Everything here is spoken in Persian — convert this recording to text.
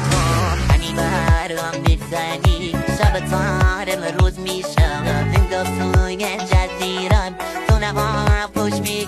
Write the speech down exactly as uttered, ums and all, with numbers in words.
کن هنی برام بگذری شب تار امروز میشم زنده توی جزیران تو نقاب پوش میگی